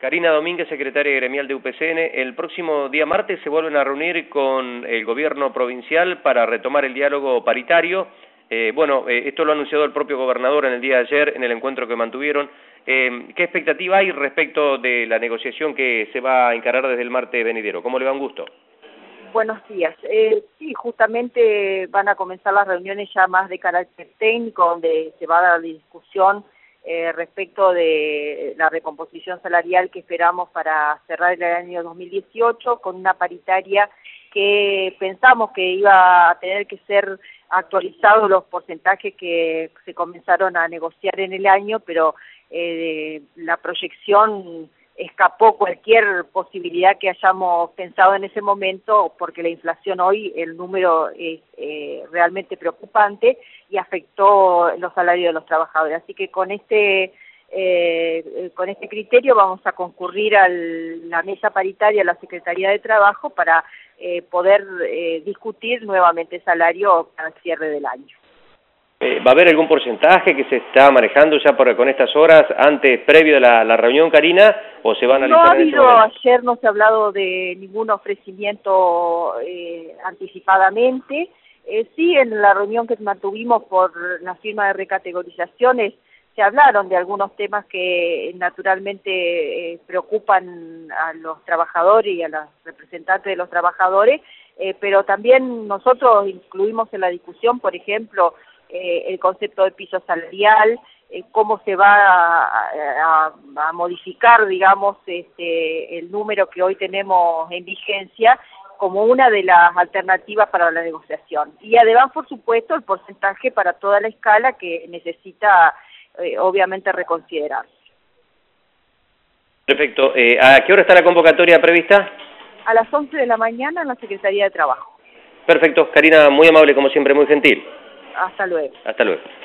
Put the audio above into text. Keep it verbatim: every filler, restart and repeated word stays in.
Karina Domínguez, secretaria gremial de U P C N, el próximo día martes se vuelven a reunir con el gobierno provincial para retomar el diálogo paritario. Eh, bueno, eh, esto lo ha anunciado el propio gobernador en el día de ayer, en el encuentro que mantuvieron. Eh, ¿Qué expectativa hay respecto de la negociación que se va a encarar desde el martes venidero? ¿Cómo le va? Un gusto. Buenos días. Eh, sí, justamente van a comenzar las reuniones ya más de carácter técnico, donde se va a dar la discusión eh, respecto de la recomposición salarial que esperamos para cerrar el año dos mil dieciocho, con una paritaria que pensamos que iba a tener que ser actualizados los porcentajes que se comenzaron a negociar en el año, pero eh, la proyección escapó cualquier posibilidad que hayamos pensado en ese momento, porque la inflación hoy, el número es eh, realmente preocupante y afectó los salarios de los trabajadores. Así que con este eh, con este criterio vamos a concurrir a la mesa paritaria, a la Secretaría de Trabajo, para eh, poder eh, discutir nuevamente el salario al cierre del año. ¿Va a haber algún porcentaje que se está manejando ya por, con estas horas, antes, previo a la, la reunión, Karina, o se va a analizar? No ha en este habido, momento? Ayer no se ha hablado de ningún ofrecimiento eh, anticipadamente. Eh, sí, en la reunión que mantuvimos por la firma de recategorizaciones, se hablaron de algunos temas que naturalmente eh, preocupan a los trabajadores y a los representantes de los trabajadores, eh, pero también nosotros incluimos en la discusión, por ejemplo, Eh, el concepto de piso salarial, eh, cómo se va a, a, a modificar, digamos, este, el número que hoy tenemos en vigencia como una de las alternativas para la negociación. Y además, por supuesto, el porcentaje para toda la escala que necesita, eh, obviamente, reconsiderarse. Perfecto. Eh, ¿A qué hora está la convocatoria prevista? A las once de la mañana en la Secretaría de Trabajo. Perfecto. Karina, muy amable, como siempre, muy gentil. Hasta luego. Hasta luego.